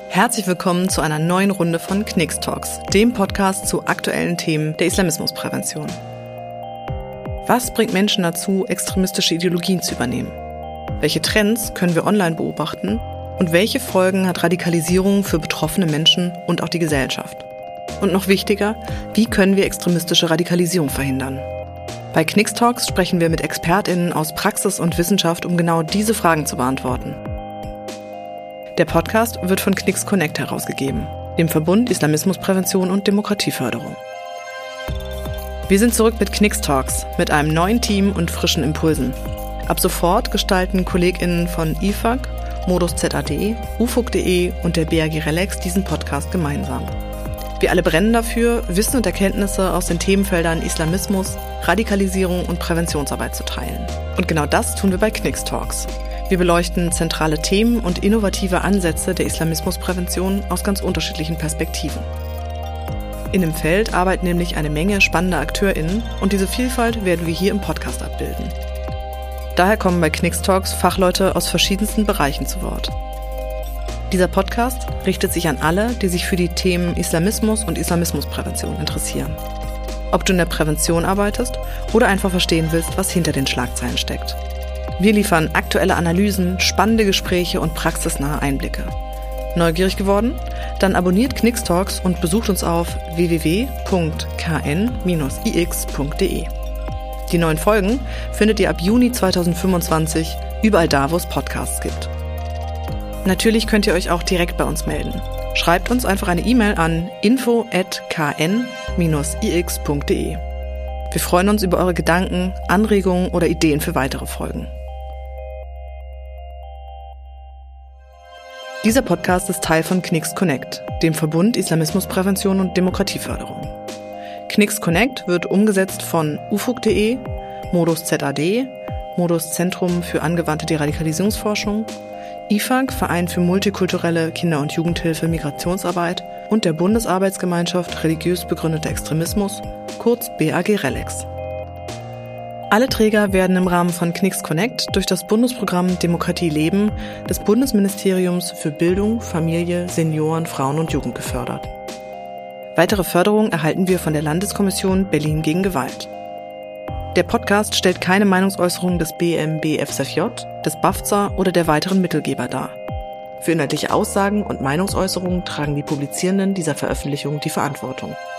Herzlich willkommen zu einer neuen Runde von Knicks Talks, dem Podcast zu aktuellen Themen der Islamismusprävention. Was bringt Menschen dazu, extremistische Ideologien zu übernehmen? Welche Trends können wir online beobachten? Und welche Folgen hat Radikalisierung für betroffene Menschen und auch die Gesellschaft? Und noch wichtiger, wie können wir extremistische Radikalisierung verhindern? Bei Knicks Talks sprechen wir mit ExpertInnen aus Praxis und Wissenschaft, um genau diese Fragen zu beantworten. Der Podcast wird von Knicks Connect herausgegeben, dem Verbund Islamismusprävention und Demokratieförderung. Wir sind zurück mit Knicks Talks, mit einem neuen Team und frischen Impulsen. Ab sofort gestalten KollegInnen von IFAG, Modus ZAD, ufug.de und der BAG Relax diesen Podcast gemeinsam. Wir alle brennen dafür, Wissen und Erkenntnisse aus den Themenfeldern Islamismus, Radikalisierung und Präventionsarbeit zu teilen. Und genau das tun wir bei Knicks Talks. Wir beleuchten zentrale Themen und innovative Ansätze der Islamismusprävention aus ganz unterschiedlichen Perspektiven. In dem Feld arbeiten nämlich eine Menge spannender AkteurInnen und diese Vielfalt werden wir hier im Podcast abbilden. Daher kommen bei Knicks Talks Fachleute aus verschiedensten Bereichen zu Wort. Dieser Podcast richtet sich an alle, die sich für die Themen Islamismus und Islamismusprävention interessieren. Ob du in der Prävention arbeitest oder einfach verstehen willst, was hinter den Schlagzeilen steckt. Wir liefern aktuelle Analysen, spannende Gespräche und praxisnahe Einblicke. Neugierig geworden? Dann abonniert Knicks Talks und besucht uns auf www.kn-ix.de. Die neuen Folgen findet ihr ab Juni 2025 überall da, wo es Podcasts gibt. Natürlich könnt ihr euch auch direkt bei uns melden. Schreibt uns einfach eine E-Mail an info@kn-ix.de. Wir freuen uns über eure Gedanken, Anregungen oder Ideen für weitere Folgen. Dieser Podcast ist Teil von Knicks Connect, dem Verbund Islamismusprävention und Demokratieförderung. Knicks Connect wird umgesetzt von ufug.de, Modus ZAD, Modus Zentrum für angewandte Deradikalisierungsforschung, IFAG, Verein für multikulturelle Kinder- und Jugendhilfe Migrationsarbeit und der Bundesarbeitsgemeinschaft religiös begründeter Extremismus, kurz BAG Relax. Alle Träger werden im Rahmen von Knicks Connect durch das Bundesprogramm Demokratie leben des Bundesministeriums für Bildung, Familie, Senioren, Frauen und Jugend gefördert. Weitere Förderung erhalten wir von der Landeskommission Berlin gegen Gewalt. Der Podcast stellt keine Meinungsäußerung des BMBFSFJ, des BAFZA oder der weiteren Mittelgeber dar. Für inhaltliche Aussagen und Meinungsäußerungen tragen die Publizierenden dieser Veröffentlichung die Verantwortung.